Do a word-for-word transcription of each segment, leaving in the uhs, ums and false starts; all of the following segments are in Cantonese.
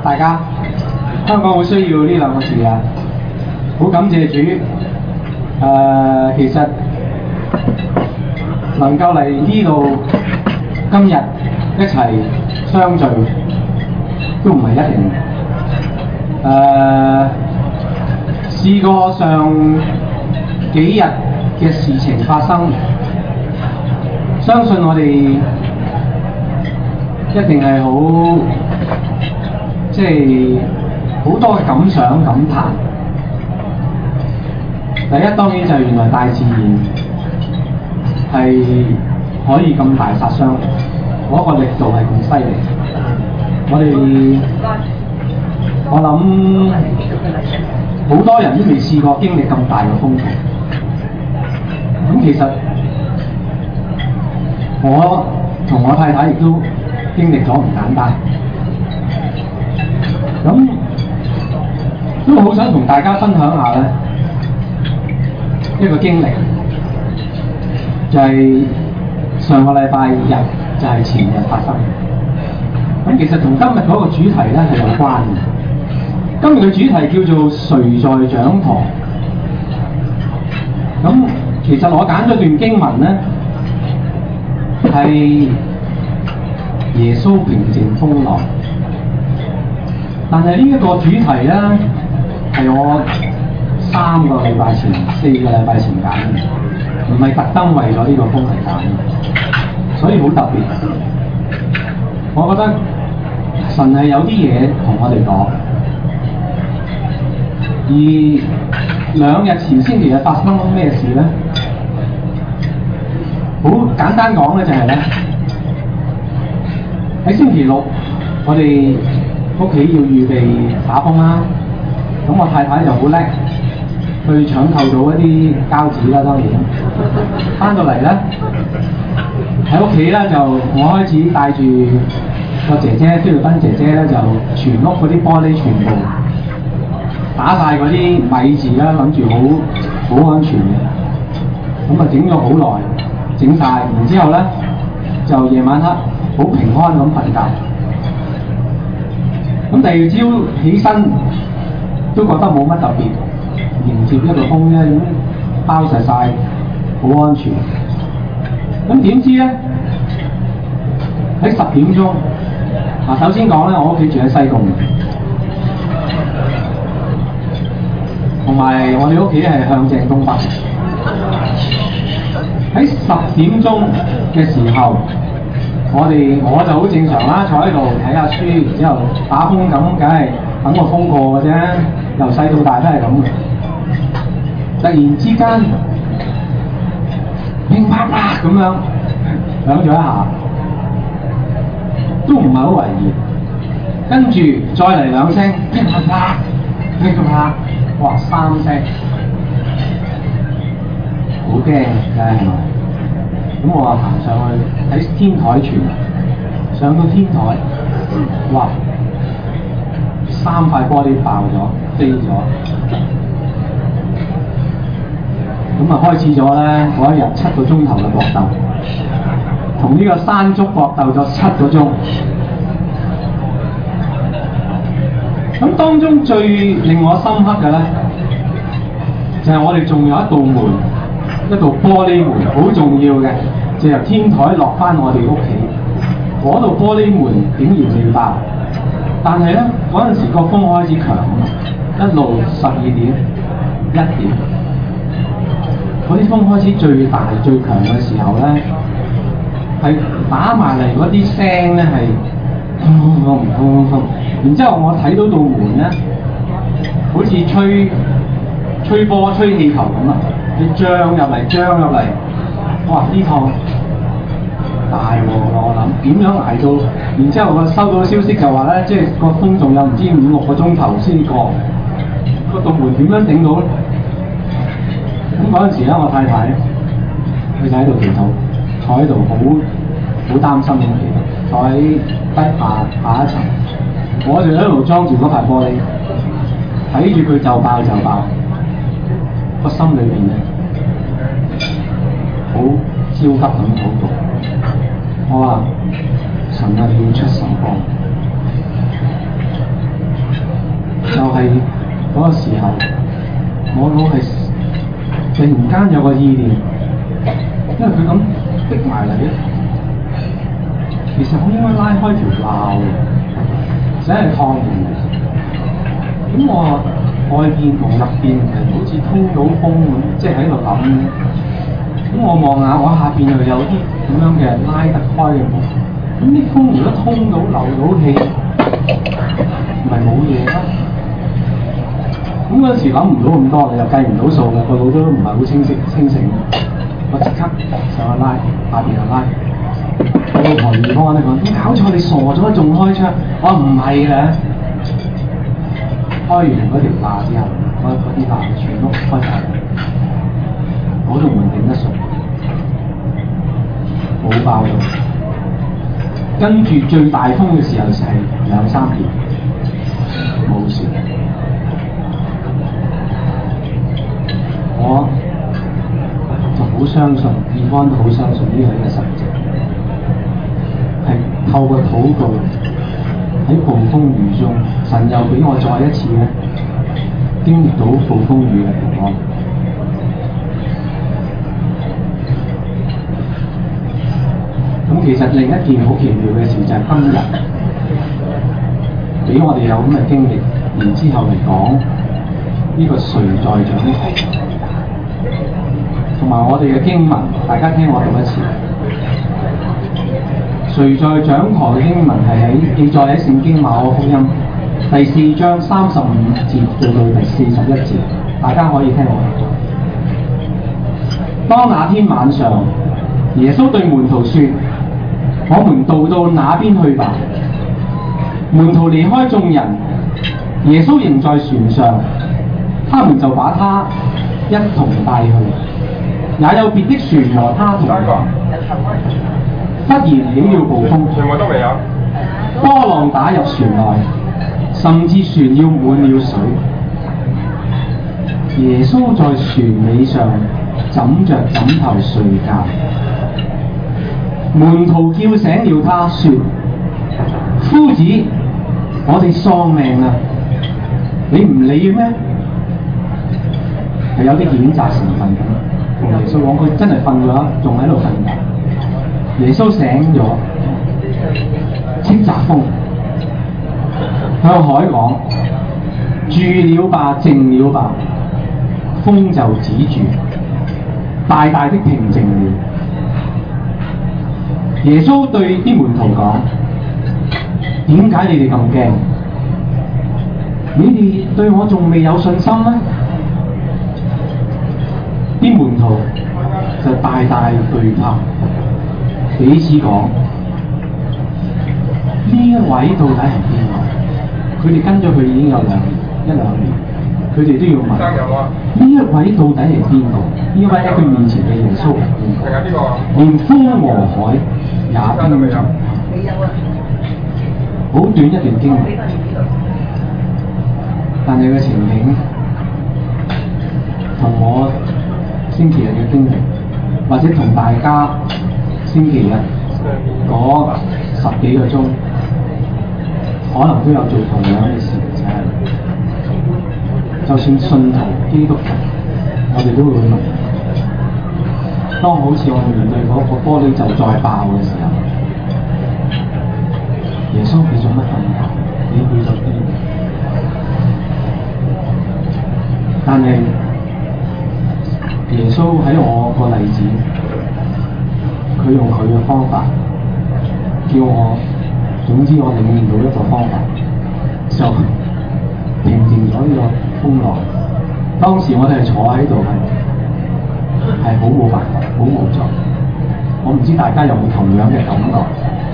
大家，香港好需要呢兩個字啊！好感謝主，誒、呃，其實能夠嚟呢度今日一齊相聚，都唔係一定。誒、呃，試過上幾日嘅事情發生，相信我哋一定係好，即係好多嘅感想感嘆。第一當然就係原來大自然係可以咁大殺傷，嗰、那個力度係咁犀利。我哋我諗好多人都未試過經歷咁大嘅風暴。咁其實我同我太太亦都經歷咗唔簡單。咁都好想同大家分享下咧一個經歷，就係、是、上個禮拜日，就係、是、前日發生。咁其實同今日嗰個主題咧係有關嘅。今日嘅主題叫做誰在掌舵。咁其實我揀咗段經文咧，係耶穌平靜風浪。但係呢一個主題咧，係我三個禮拜前、四個禮拜前揀嘅，唔係特登為咗呢個風嚟揀嘅，所以好特別。我覺得神係有啲嘢同我哋講。而兩日前星期日發生咩事咧？好簡單講咧，就係咧喺星期六，我哋屋企要預備打風啦。咁我太太就好叻，去搶購到一啲膠紙啦，當然。翻到嚟咧，喺屋企咧就我開始帶住個姐姐菲律賓姐姐咧，就全屋嗰啲玻璃全部打晒嗰啲米字啦，諗住好好安全嘅。咁啊整咗好耐，整晒，然之後咧就夜晚黑好平安咁瞓覺。咁第二朝起身都覺得冇乜特別，迎接一個風咧，已經包實晒，好安全。咁點知咧喺十點鐘，嗱首先講咧，我屋企住喺西貢，同埋我哋屋企係向正東北。喺十點鐘嘅時候，我哋我就好正常啦，坐喺度睇下書，然之後打風咁，梗係等個風過嘅啫。由細到大都係咁嘅。突然之間，乒啪啪咁樣響咗一下，都唔係好為意。跟住再嚟兩聲，乒啪啪，乒啪啪，哇三聲，好驚嘅，梗係。咁我話行上去喺天台傳，上到天台，哇！三塊玻璃爆咗，飛咗。咁啊開始咗咧嗰一日七個鐘頭嘅搏鬥，同呢個山竹搏鬥咗七個鐘。咁當中最令我深刻嘅咧，就係、是、我哋仲有一道門，一道玻璃門，好重要嘅，就由天台落翻我哋屋企。嗰道玻璃門竟然未爆，但係咧嗰陣時個風開始強，一路十二點、一點，嗰啲風開始最大最強嘅時候咧，係打埋嚟嗰啲聲咧係轟轟轟轟轟，然之後我睇到道門咧，好似吹吹波吹氣球咁啊！你漲入嚟，漲入嚟，哇！呢趟大喎，我諗點樣捱到？然之後我收到消息就話咧，即係個風仲有唔知五六個鐘頭先過，個道門點樣頂到咧？咁嗰陣時咧，我太太佢就喺度祈禱，坐喺度好好擔心咁祈禱，坐喺低下下一層，我就一路裝住嗰塊玻璃，睇住佢就爆就爆，個心裏邊咧好焦急咁禱告。我話神啊，你要出手幫， 係嗰個時候，我我係突然間有個意念，因為佢咁逼埋嚟，其實我應該拉開條罅嘅，真係抗議。咁我外邊同入邊係好似通到風咁，即係喺度諗。咁我望下，我下邊又有啲咁樣嘅拉得開嘅門。咁啲風如果通到流到氣，咪冇嘢啦。咁嗰陣時諗唔到咁多，又計唔到數嘅，個腦都唔係好清晰清醒。我即刻上去拉，下邊又拉。我老婆二哥咧講：點搞錯？你傻咗仲開窗？我話唔係嘅。開完嗰條罅之後，嗰嗰啲罅全都開晒，嗰度門頂得順，冇爆到。跟住最大風嘅時候就係兩三年，冇事。我就好相信，二安都好相信呢個係神蹟，係透過禱告喺暴風雨中，神又俾我再一次咧經歷到暴風雨嘅平安。咁其實另一件好奇妙嘅事就係今日俾我哋有咁嘅經歷，然之後嚟講呢個誰在掌舵，同埋我哋嘅經文，大家聽我讀一次。誰在掌舵嘅經文係喺記載喺聖經馬可福音第四章三十五節到到第四十一節，大家可以聽我讀。當那天晚上，耶穌對門徒說：我們渡到那邊去吧。門徒離開眾人，耶穌仍在船上，他們就把他一同帶去，也有別的船和他同行。忽然起了暴風，全部都未有，波浪打入船內，甚至船要滿了水。耶穌在船尾上枕着枕頭睡覺。門徒叫醒了他，說：夫子，我哋喪命啊！你唔理咩？係有啲譴責成分咁。同耶穌講，佢真係瞓咗，仲喺度瞓覺。耶穌醒咗，斥責風，向海講：住了吧，靜了吧。風就止住，大大的平靜了。耶穌對啲門徒講：點解你哋咁驚？你哋對我仲未有信心咩？啲門徒就大大懼怕，彼此講：呢一位到底係邊個？佢哋跟咗佢已經有兩年一兩年，佢哋都要問：呢一位到底係邊個？呢位喺佢面前嘅耶穌係邊個？連風和海也聽從。好短一段經文，但係個情景同我星期日嘅經歷，或者同大家星期日嗰十幾個鐘，可能都有做同樣嘅事，就係、是、就算信徒基督徒，我哋都會諗，當好似我哋面對嗰個玻璃就再爆嘅時候，耶穌俾咗乜咁大？你俾咗啲？但係耶穌喺我個例子，佢用佢嘅方法，叫我，總之我領悟到一個方法，就平靜咗呢個風浪。當時我哋係坐喺度，係係好冇辦法，好無助。我唔知大家有冇同樣嘅感覺。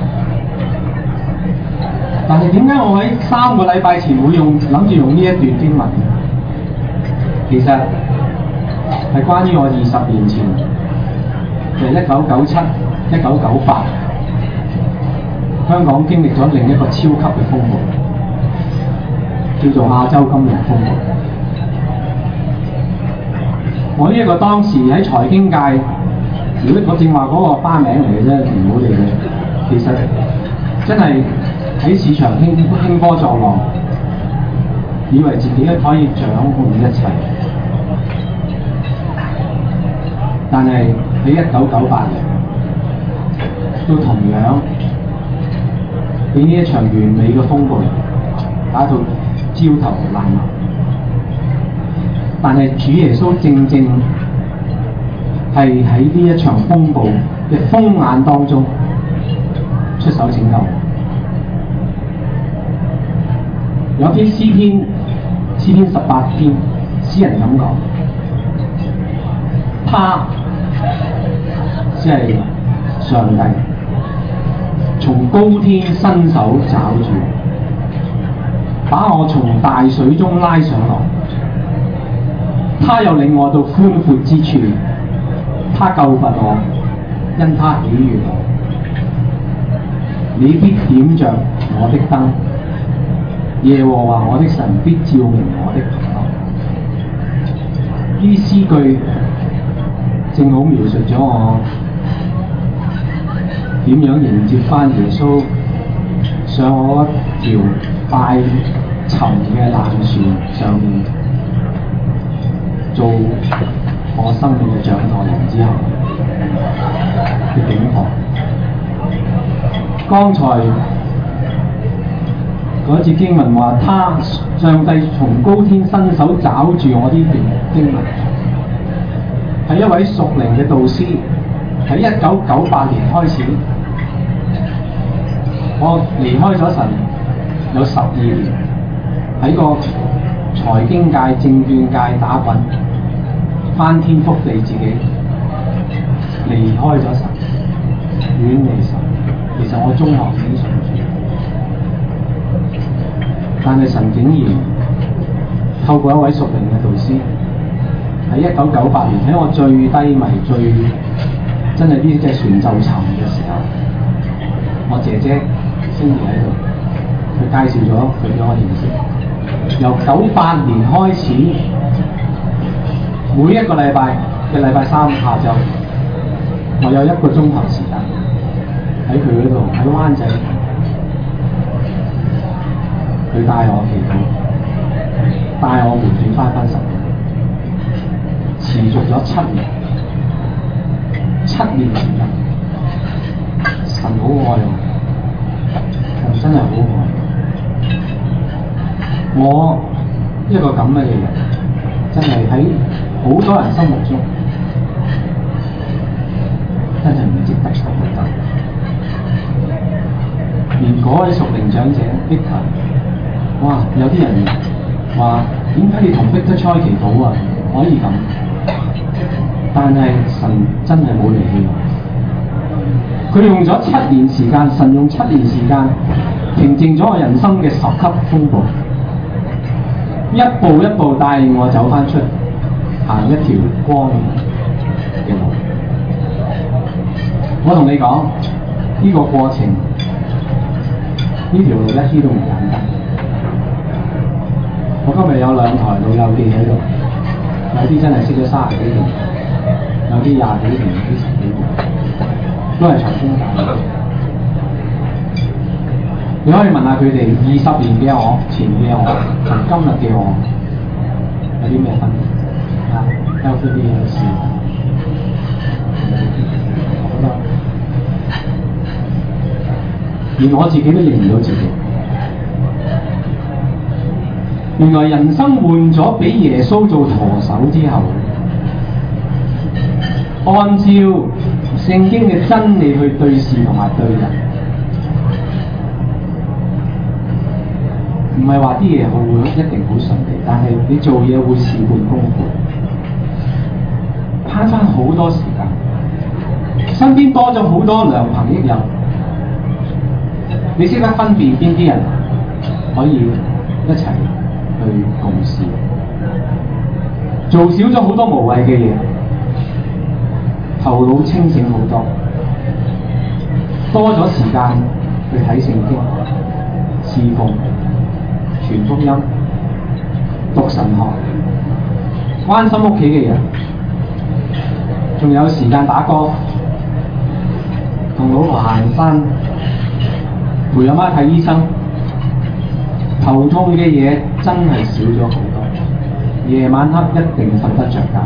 但係點解我喺三個禮拜前會用諗住用呢一段經文？其實係關於我二十年前，就係一九九七、一九九八，香港經歷咗另一個超級嘅風暴，叫做亞洲金融風暴。我呢一個當時喺財經界，如果我正話嗰個花名嚟嘅啫，唔好理佢。其實真係喺市場興興波作浪， 以為自己可以掌控一切。但係喺一九九八年，都同樣俾呢一場完美嘅風暴打到焦頭爛額。但係主耶穌正正係喺呢一場風暴嘅風眼當中出手拯救。有篇詩篇，詩篇十八篇，詩人咁講：他即係上帝，從高天伸手抓住，把我從大水中拉上來。他又領我到寬闊之處，他救拔我，因他喜悅我。你必點着我的燈，耶和華我的神必照明我的旁路。呢詩句正好描述咗我點樣迎接翻耶穌上我一條快沉嘅爛船上面，做我生命嘅掌舵人之後嘅景況。剛才嗰節經文話，他上帝從高天伸手抓住我，呢段經文係一位屬靈嘅導師。喺一九九八年開始，我離開咗神有十二年，喺個財經界、證券界打滾，翻天覆地，自己離開咗神，遠離神。其實我中學已經信主，但係神竟然透過一位屬靈嘅導師，喺一九九八年喺我最低迷、最真係呢隻船就沉嘅時候，我姐姐星兒喺度，佢介紹咗佢俾我認識。由九八年開始，每一個禮拜嘅禮拜三下晝，我有一個鐘頭時間喺佢嗰度，喺灣仔，佢帶我祈禱，帶我回轉翻翻神，持續咗七年，七年時間，神好愛我，神真係好愛我。我一個咁嘅人，真係喺好多人心目中，真係唔值得受得。連嗰位屬靈長者 Victor， 哇！有啲人話點解你同 Victor Choi 祈禱啊？可以咁，但係神真係冇離棄我。佢用咗七年時間，神用七年時間平靜咗我人生嘅十級風暴，一步一步帶領我走翻出行一條光嘅路。我同你講，呢、這個過程，呢條路一啲都唔簡單。我今日有兩台老友記喺度，有啲真係識咗三十幾年，有啲廿幾年，有啲十幾年，都係長工界。你可以問下佢哋二十年嘅我、前嘅我同今日嘅我有啲咩分別啊？有啲咩事？我覺得連我自己都認唔到自己。原來人生換咗俾耶穌做舵手之後，按照聖經嘅真理去對事同埋對人，唔係話啲嘢會一定好順利，但係你做嘢會事半功倍，慳翻好多時間，身邊多咗好多良朋益友，你識得分辨邊啲人可以一齊去共事，做少咗好多無謂嘅嘢，頭腦清醒好多，多咗時間去睇聖經、侍奉、傳福音、讀神學，關心屋企嘅人，仲有時間打歌，同老婆行山，陪阿媽睇醫生， 頭痛嘅嘢真係少咗好多，夜晚黑一定瞓得着覺。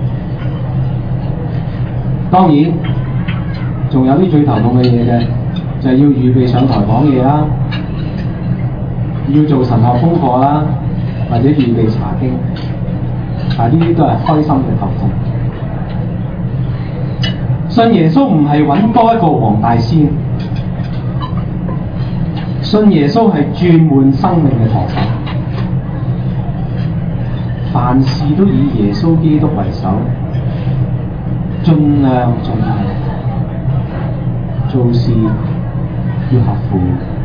當然，仲有啲最頭痛嘅嘢嘅，就係要預備上台講嘢啦，要做神學功課啦，或者預備查經，但係呢啲都係開心嘅頭痛。信耶穌唔係揾多一個黃大仙，信耶穌係轉換生命嘅舵手，凡事都以耶穌基督為首，盡量盡量做事要合乎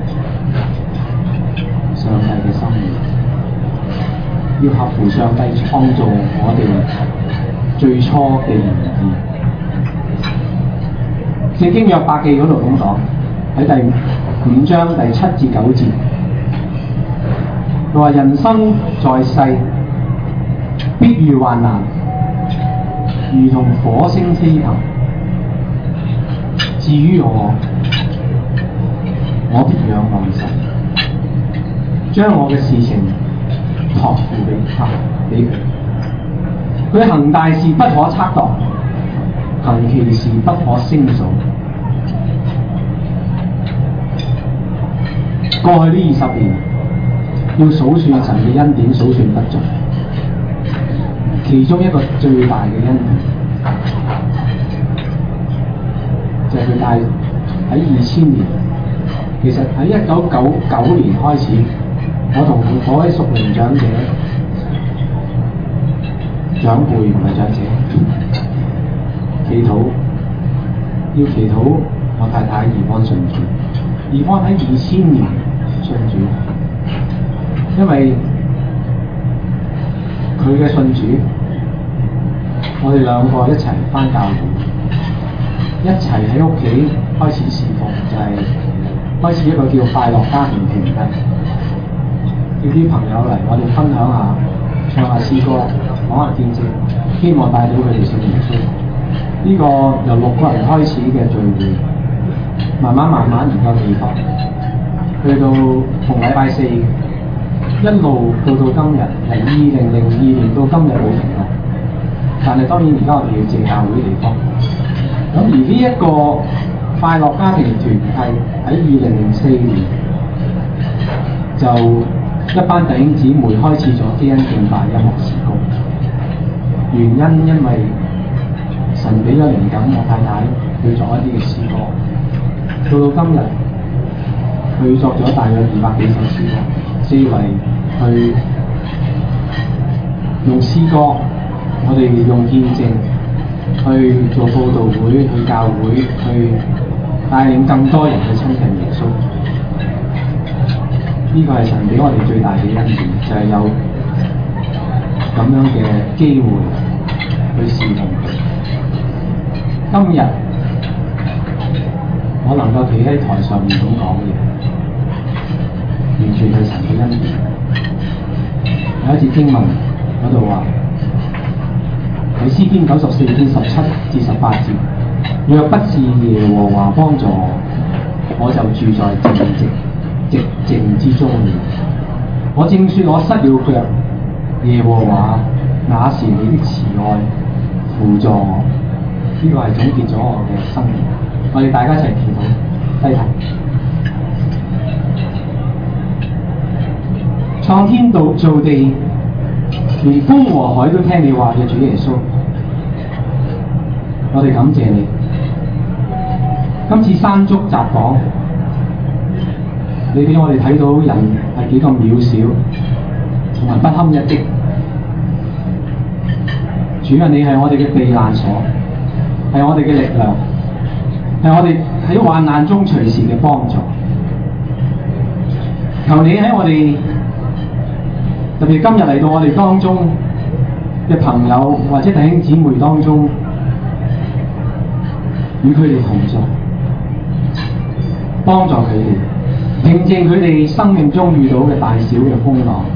上帝嘅心意，要合乎上帝創造我哋最初嘅原意。聖經約伯記嗰度咁講，喺第五章第七至九節，佢話人生在世必遇患難，如同火星飛騰。至於我，我必仰望神，將我嘅事情託付俾他，俾佢。佢行大事不可測度，行奇事不可勝數。過去呢二十年，要數算神嘅恩典，數算不盡。其中一個最大嘅恩典，就係佢帶喺二千年。其實喺一九九九年開始，我同嗰位屬靈長者、長輩唔係長者，祈禱，要祈禱我太太怡安信主。怡安喺二千年信主，因為佢嘅信主，我哋兩個一齊返教會，一齊喺屋企開始侍奉，就係、是、開始一個叫快樂家庭團契，叫啲朋友嚟，我哋分享下，唱下詩歌，講下見證，希望帶到佢哋信耶穌。呢、這個由六個人開始嘅聚會，慢慢慢慢研究地方，去到逢禮拜四，一路到到今日，由二零零二年到今日冇停落。但係當然而家我哋要借教會地方。咁而呢一個快樂家庭團契喺二零零四年就一班弟兄姊妹開始咗基恩敬拜音樂事工。原因因為神俾咗靈感，我太太去作一啲嘅詩歌。到到今日，佢作咗大約二百幾首詩歌，四圍去用詩歌，我哋用見證去做佈道會，去教會，去帶領更多人去親近耶穌。呢、這個係神俾我哋最大嘅恩典，就係、是、有咁樣嘅機會去侍奉佢。今日我能夠企喺台上面咁講嘢，完全係神嘅恩典。有一節經文嗰度話，喺詩篇九十四篇十七至十八節，若不是耶和華幫助我，我就住在靜寂寂靜之中了。我正說我失了腳，耶和華那是你的慈愛扶助我。呢、這個係總結咗我嘅生命。我哋大家一齊祈禱，低頭。創天道造地，連風和海都聽你話嘅主耶穌，我哋感謝你。今次山竹襲港，你俾我哋睇到人係幾咁渺小，同埋不堪一擊。主啊，你係我哋嘅避難所，係我哋嘅力量，係我哋喺患難中隨時嘅幫助。求你喺我哋特別今日嚟到我哋當中嘅朋友或者弟兄姊妹當中，與佢哋同在，幫助佢哋，平靜佢哋生命中遇到嘅大小嘅風浪，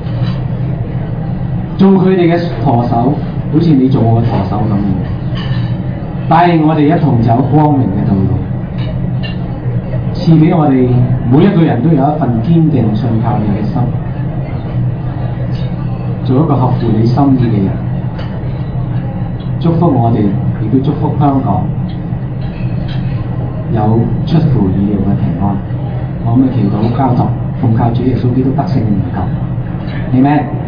做佢哋嘅舵手，好似你做我嘅舵手咁樣，帶領我哋一同走光明嘅道路。賜賜俾我哋每一個人都有一份堅定信靠你嘅心，做一個合乎你心意嘅人。祝福我哋，亦都祝福香港有出乎意料嘅平安。我咁嘅祈禱交託，奉靠主耶穌基督得勝嘅名求，阿們。